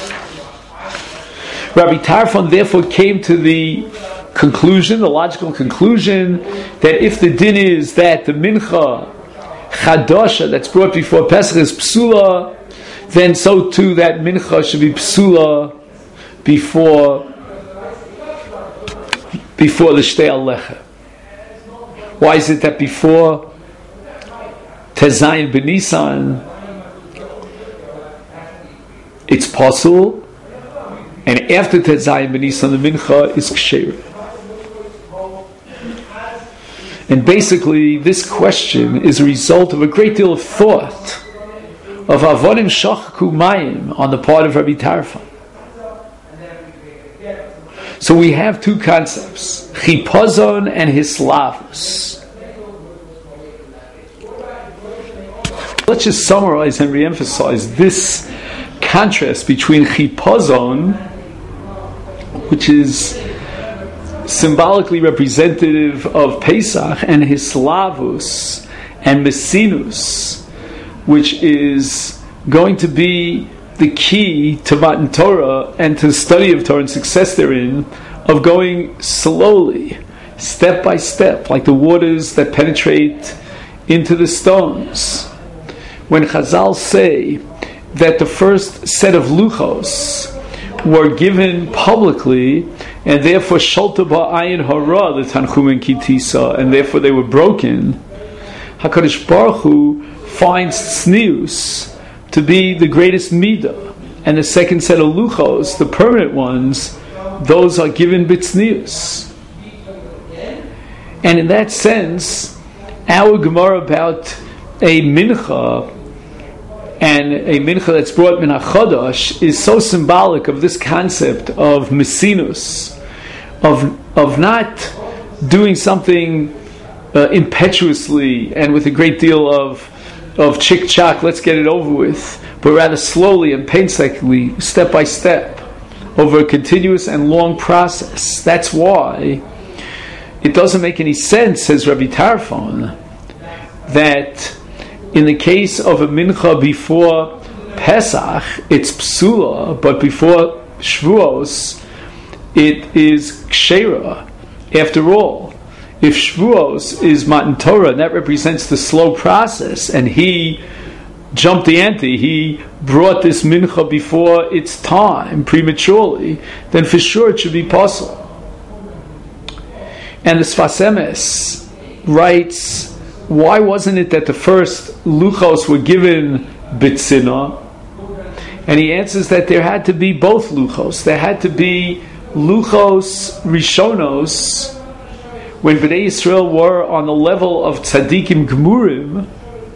Rabbi Tarfon therefore came to the conclusion, the logical conclusion, that if the din is that the mincha chadasha that's brought before Pesach is psula, then so too that mincha should be psula before before the Shtei HaLechem. Why is it that before Tezayin B'Nisan it's possible, and after Tezayin B'Nisan the mincha is ksher? And basically this question is a result of a great deal of thought of avonim shachaku mayim on the part of Rabbi Tarfon. So we have two concepts, chipazon and hislavus. Let's just summarize and re-emphasize this contrast between chipazon, which is symbolically representative of Pesach, and Hislavus and Messinus, which is going to be the key to Matan Torah and to the study of Torah and success therein, of going slowly, step by step, like the waters that penetrate into the stones. When Chazal say that the first set of luchos were given publicly, and therefore Sholta ba'ayin hara, the Tanchum Kitisa, and therefore they were broken, HaKadosh Baruch Hu finds tznius to be the greatest midah, and the second set of luchos, the permanent ones, those are given b'tznius. And in that sense, our Gemara about a mincha, and a mincha that's brought min HaChodesh, is so symbolic of this concept of messinus, of of not doing something uh, impetuously and with a great deal of of chick-chock, let's get it over with, but rather slowly and painstakingly, step by step, over a continuous and long process. That's why it doesn't make any sense, says Rabbi Tarfon, that in the case of a mincha before Pesach, it's psula, but before Shavuos, it is kshera. After all, if Shavuos is Matan Torah, and that represents the slow process, and he jumped the ante, he brought this mincha before its time, prematurely, then for sure it should be possible. And the Sfas Emes writes, why wasn't it that the first luchos were given bitzina? And he answers that there had to be both luchos. There had to be luchos rishonos, when Bnei Yisrael were on the level of tzaddikim gemurim,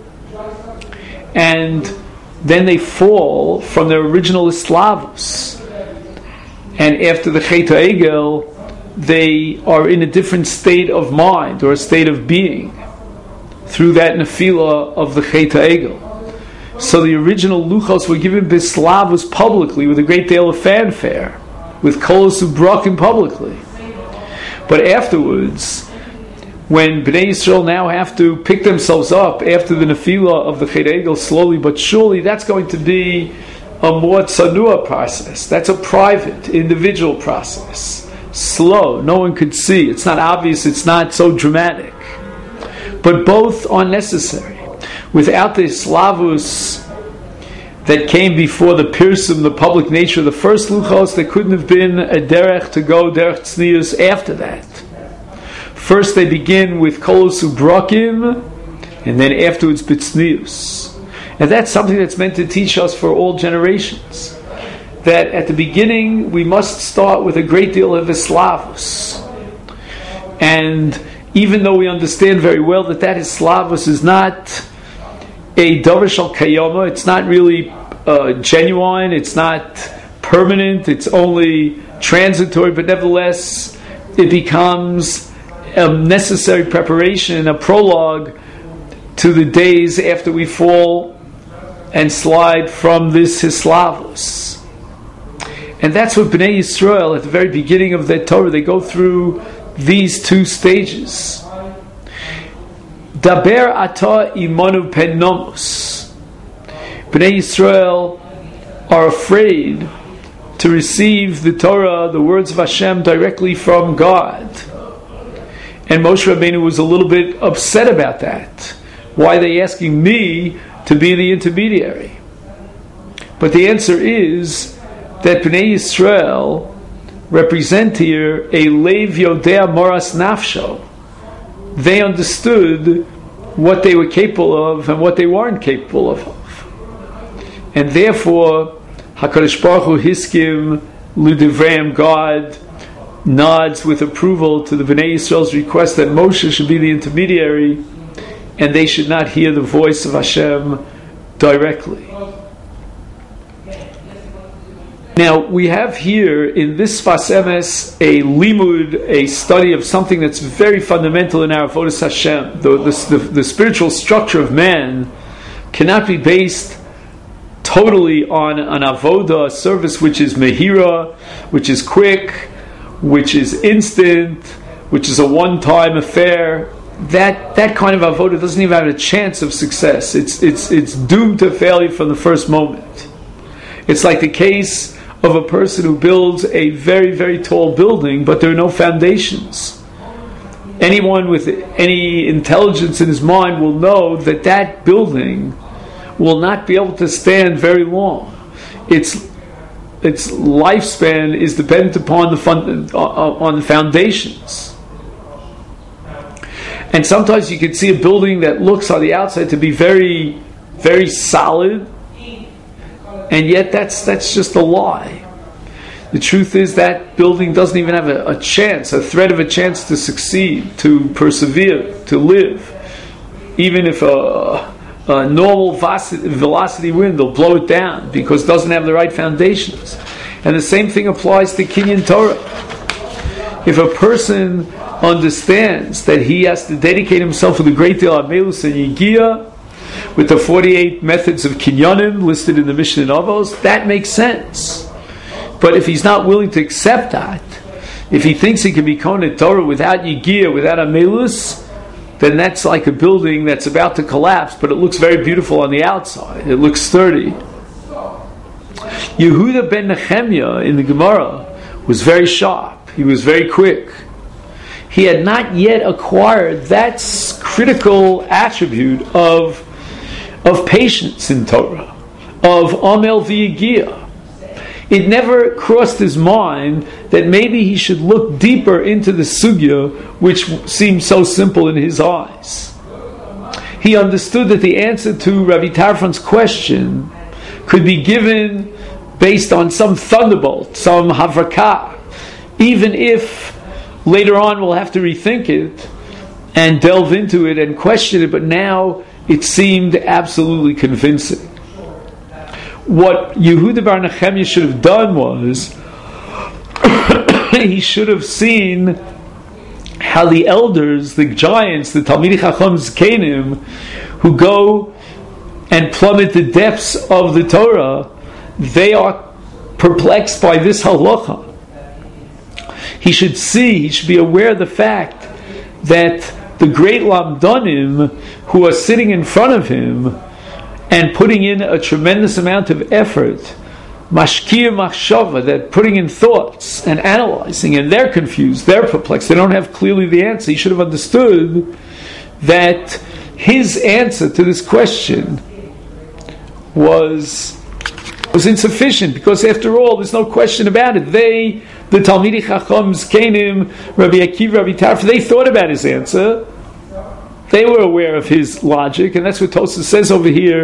and then they fall from their original islavus, and after the Chet HaEgel, they are in a different state of mind or a state of being through that nefila of the Chet HaEgel. So the original luchos were given bislavus publicly with a great deal of fanfare, with kolos ubrakim publicly. But afterwards, when Bnei Yisrael now have to pick themselves up after the nefila of the Chet HaEgel slowly but surely, that's going to be a more tzanua process. That's a private, individual process. Slow, no one could see. It's not obvious, it's not so dramatic. But both are necessary. Without the slavus that came before the pirsum, the public nature of the first luchos, there couldn't have been a derech to go derech tznius after that. First they begin with kolos ubrakim, and then afterwards b'tznius. And that's something that's meant to teach us for all generations. That at the beginning we must start with a great deal of islavus. And even though we understand very well that that islavus is not a davar shel kayama, it's not really uh, genuine, it's not permanent, it's only transitory, but nevertheless it becomes a necessary preparation, a prologue to the days after we fall and slide from this hislavus. And that's what Bnei Yisrael, at the very beginning of their Torah, they go through these two stages. Daber ata imanu pen nomus. Bnei Yisrael are afraid to receive the Torah, the words of Hashem, directly from God. And Moshe Rabbeinu was a little bit upset about that. Why are they asking me to be the intermediary? But the answer is that Bnei Yisrael represent here a leiv yodea moras nafsho. They understood what they were capable of and what they weren't capable of. And therefore, HaKadosh Baruch Hu hiskim l'divreim, God nods with approval to the Bnei Yisrael's request that Moshe should be the intermediary and they should not hear the voice of Hashem directly. Now, we have here in this Sfas Emes a limud, a study of something that's very fundamental in our avodas Hashem. The, the, the, the spiritual structure of man cannot be based totally on an avodah, a service which is mehira, which is quick, which is instant, which is a one-time affair, that that kind of avoda doesn't even have a chance of success. It's it's it's doomed to failure from the first moment. It's like the case of a person who builds a very, very tall building, but there are no foundations. Anyone with any intelligence in his mind will know that that building will not be able to stand very long. Its its lifespan is dependent upon the fun, uh, on the foundations. And sometimes you can see a building that looks on the outside to be very, very solid, and yet that's that's just a lie. The truth is that building doesn't even have a, a chance, a thread of a chance to succeed, to persevere, to live. Even if a, a normal velocity wind will blow it down because it doesn't have the right foundations. And the same thing applies to Kinyan Torah. If a person understands that he has to dedicate himself with a great deal of Amelus and Yigia, with the forty-eight methods of Kinyanim listed in the Mishnah and Avos, that makes sense. But if he's not willing to accept that, if he thinks he can be Kohen Torah without Yigia, without Amelus, then that's like a building that's about to collapse, but it looks very beautiful on the outside. It looks sturdy. Yehuda ben Nehemiah in the Gemara was very sharp. He was very quick. He had not yet acquired that critical attribute of, of patience in Torah, of Amel v'Yigia. It never crossed his mind that maybe he should look deeper into the sugya, which seemed so simple in his eyes. He understood that the answer to Rabbi Tarfon's question could be given based on some thunderbolt, some havrakah, even if later on we'll have to rethink it and delve into it and question it, but now it seemed absolutely convincing. What Yehuda bar Nehemiah should have done was he should have seen how the elders, the giants, the Talmidei Chacham Zkenim, who go and plummet the depths of the Torah, they are perplexed by this halacha. He should see, he should be aware of the fact that the great Lamdanim who are sitting in front of him and putting in a tremendous amount of effort, mashkir machshava, that putting in thoughts and analyzing, and they're confused, they're perplexed, they don't have clearly the answer. He should have understood that his answer to this question was was insufficient, because after all, there's no question about it. They, the Talmidei Chacham Zkenim, Rabbi Akiva, Rabbi Tarfon, they thought about his answer. They were aware of his logic, and that's what Tosfos says over here.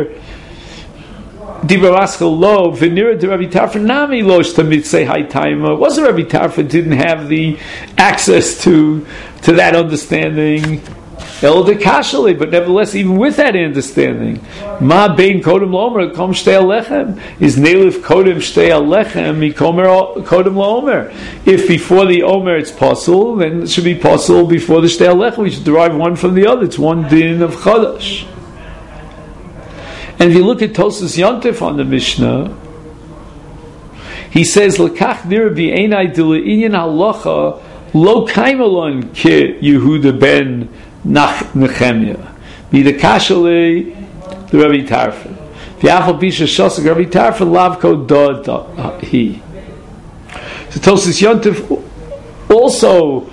Dibra Raschel lo v'nira de Rabbi Tarfon nami losh tamid say high time. It wasn't Rabbi Tarfon didn't have the access to to that understanding. El de kashale, but nevertheless, even with that understanding, ma bein kodem lomer kom shtei alechem is neilif kodem shtei alechem mikomer kodem lomer. If before the omer it's possible, then it should be possible before the shtei alechem. We should derive one from the other. It's one din of chadash. And if you look at Tosfos Yontif on the Mishnah, he says lekach nira b'einai dila inyan halacha lo kaimalon ke Yehuda ben Nehemiah. Be the kashale the Rabbi Tarfon. The Afal Bisha Shosik Rabbi Tarfon Lavko Dod he. So Tosfos Yontif also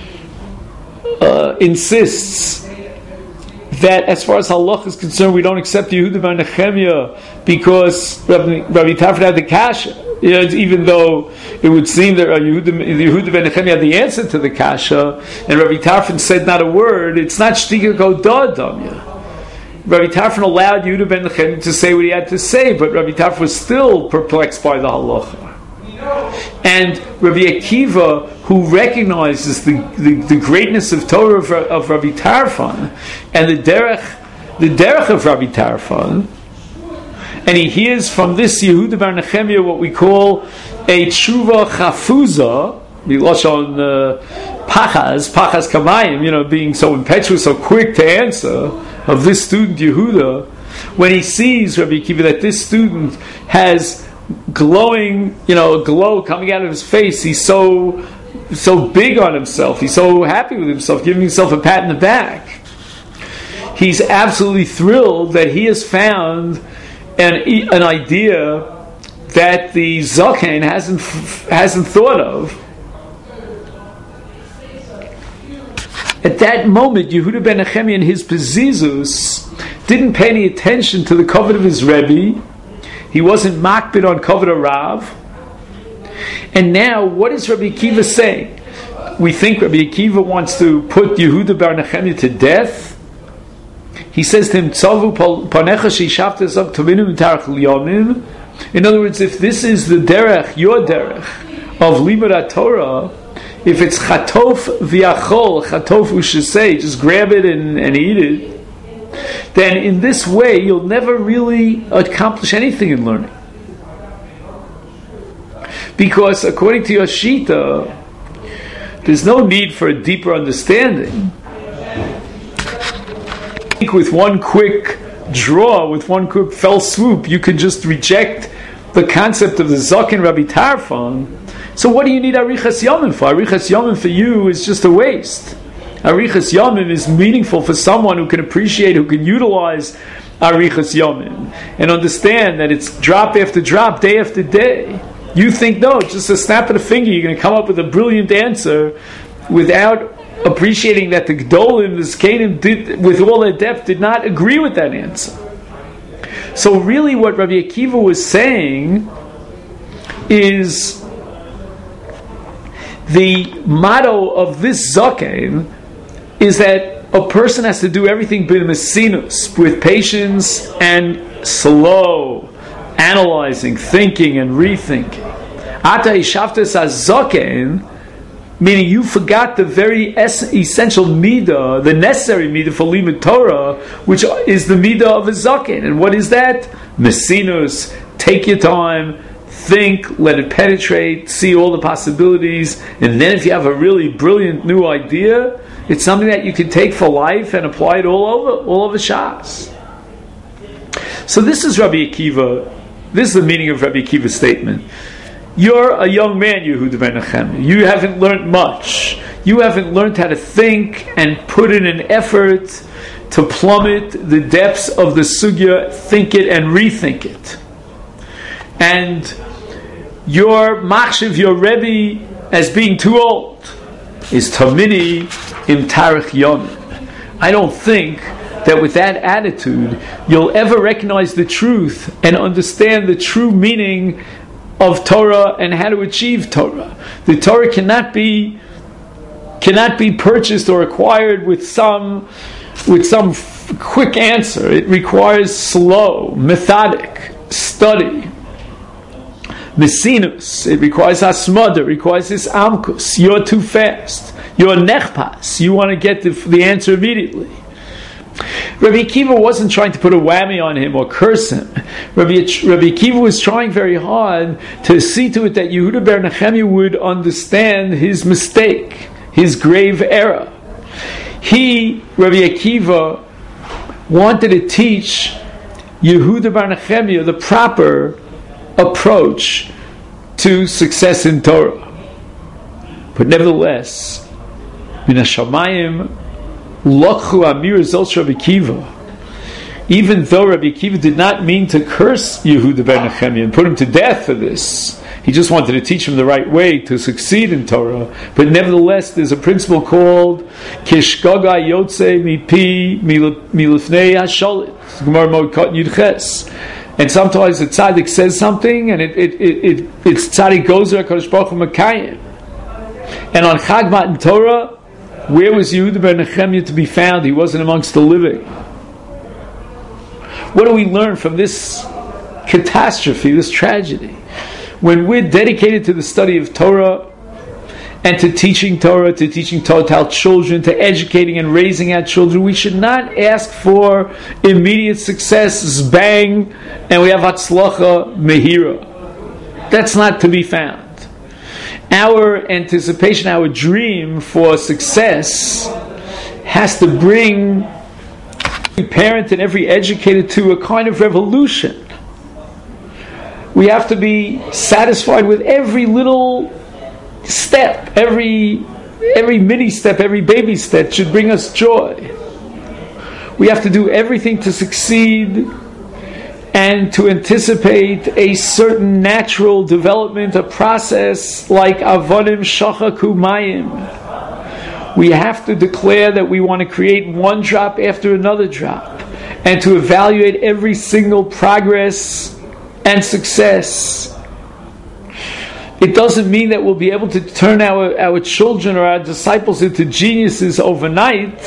uh, insists that as far as halach is concerned, we don't accept Yehuda ben Nehemiah because Rabbi, Rabbi Tarfon had the kasha. You know, even though it would seem that Yehuda, Yehuda ben Nehemiah had the answer to the kasha, and Rabbi Tarfon said not a word, it's not shtiga go da'adamya. Rabbi Tarfon allowed Yehuda ben Nehemiah to say what he had to say, but Rabbi Tarfon was still perplexed by the halacha. And Rabbi Akiva, who recognizes the, the, the greatness of Torah of, of Rabbi Tarfon and the derech, the derech of Rabbi Tarfon, and he hears from this Yehuda bar Nehemiah what we call a tshuva chafuza, milashon uh, pachas, pachas kamayim, you know, being so impetuous, so quick to answer, of this student Yehuda, when he sees Rabbi Akiva that this student has glowing, you know, a glow coming out of his face, he's so so big on himself. He's so happy with himself, giving himself a pat in the back. He's absolutely thrilled that he has found an an idea that the Zaken hasn't hasn't thought of. At that moment, Yehuda ben Nechemia in his Bezizus didn't pay any attention to the kavod of his Rebbe. He wasn't makbid on kavod of Rav. And now, what is Rabbi Akiva saying? We think Rabbi Akiva wants to put Yehuda bar Nechemia to death. He says to him, "Tzavu panecha sheishavta zok tovinu mitarach liyomim." In other words, if this is the derech, your derech of limud Torah, if it's chatof v'achol, chatof u'shesei, just grab it and, and eat it, then in this way you'll never really accomplish anything in learning. Because according to your Shita, there's no need for a deeper understanding. I think with one quick draw, with one quick fell swoop, you could just reject the concept of the Zaken Rabbi Tarfon. So what do you need Arichas Yomim for? Arichas Yomim for you is just a waste. Arichas Yomim is meaningful for someone who can appreciate, who can utilize Arichas Yomim and understand that it's drop after drop, day after day. You think, no, just a snap of the finger, you're going to come up with a brilliant answer without appreciating that the Gdolim, the Zkanim, did, with all their depth, did not agree with that answer. So really what Rabbi Akiva was saying is the motto of this Zaken is that a person has to do everything b'mesinus, with patience and slow analyzing, thinking and rethinking. Ata ishavtes az-Zaken, meaning you forgot the very es- essential midah, the necessary midah for limud Torah, which is the midah of a zaken. And what is that? Mesinus. Take your time, think, let it penetrate, see all the possibilities, and then if you have a really brilliant new idea, it's something that you can take for life and apply it all over, all over Shas. So this is Rabbi Akiva. This is the meaning of Rabbi Akiva's statement. You're a young man, Yehuda ben Nechemia. You haven't learned much. You haven't learned how to think and put in an effort to plummet the depths of the sugya, think it and rethink it. And your machshav, your Rebbe, as being too old, is tamini im tarich yomim. I don't think that with that attitude, you'll ever recognize the truth and understand the true meaning of Torah and how to achieve Torah. The Torah cannot be cannot be purchased or acquired with some with some f- quick answer. It requires slow, methodic study. Mesinus. It requires asmada. It requires this amkus. You're too fast. You're nechpas. You want to get the, the answer immediately. Rabbi Akiva wasn't trying to put a whammy on him or curse him. Rabbi, Rabbi Akiva was trying very hard to see to it that Yehuda bar Nechemia would understand his mistake, his grave error. He, Rabbi Akiva, wanted to teach Yehuda bar Nechemia the proper approach to success in Torah. But nevertheless, min hashamayim Lokhu Amir Zolch Rabbi Akiva. Even though Rabbi Akiva did not mean to curse Yehuda ben Nechemia and put him to death for this, he just wanted to teach him the right way to succeed in Torah. But nevertheless, there's a principle called Kishgaga Yotze Mipi Milifnei Hasholit. Gemara Modkot Yudches. And sometimes the tzaddik says something, and it it it, it it's tzaddik gozer HaKadosh Baruch Hu Mekayim. And on Chag Matan Torah, where was Yehuda ben Nechemia to be found? He wasn't amongst the living. What do we learn from this catastrophe, this tragedy? When we're dedicated to the study of Torah and to teaching Torah, to teaching Torah to our children, to educating and raising our children, we should not ask for immediate success, bang, and we have Hatzlacha Mehira. That's not to be found. Our anticipation, our dream for success has to bring every parent and every educator to a kind of revolution. We have to be satisfied with every little step, every every mini step, every baby step should bring us joy. We have to do everything to succeed and to anticipate a certain natural development, a process like avonim shachaku mayim. We have to declare that we want to create one drop after another drop, and to evaluate every single progress and success. It doesn't mean that we'll be able to turn our, our children or our disciples into geniuses overnight,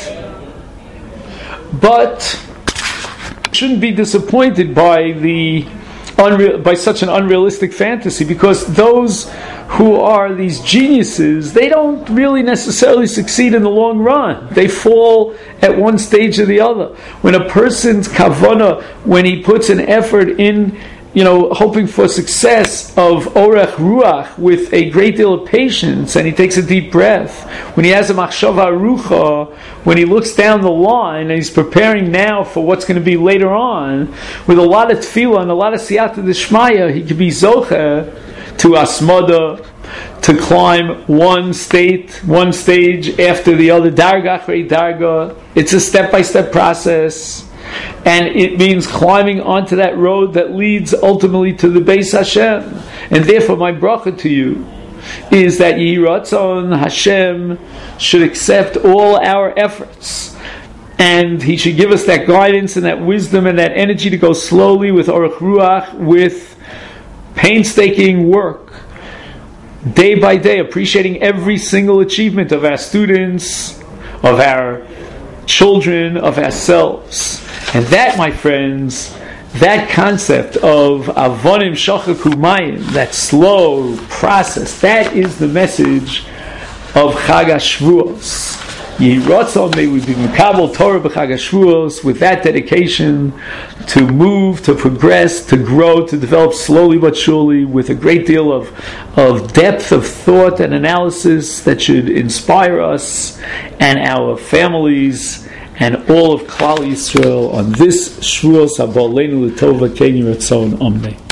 but shouldn't be disappointed by the unreal, by such an unrealistic fantasy, because those who are these geniuses, they don't really necessarily succeed in the long run. They fall at one stage or the other. When a person's kavanah, when he puts an effort in, you know, hoping for success of orech ruach with a great deal of patience, and he takes a deep breath, when he has a machshava arucha, when he looks down the line and he's preparing now for what's going to be later on, with a lot of tefillah and a lot of siyata d'shmaya, he could be zocher to asmada, to climb one state, one stage after the other, darga achrei darga. It's a step-by-step process. And it means climbing onto that road that leads ultimately to the Beis Hashem. And therefore my bracha to you is that Yehi Ratzon Hashem should accept all our efforts, and He should give us that guidance and that wisdom and that energy to go slowly with Orech Ruach, with painstaking work, day by day, appreciating every single achievement of our students, of our children, of ourselves. And that, my friends, that concept of avonim shachaku mayim, that slow process, that is the message of Chag HaShavuos. Yehi Ratzon, may we be Mekabel Torah b'Chag HaShavuos with that dedication to move, to progress, to grow, to develop slowly but surely, with a great deal of, of depth of thought and analysis that should inspire us and our families and all of Klal Yisrael on this Shavuos Haba Aleinu L'Tova Ken Yiratzon. Amen.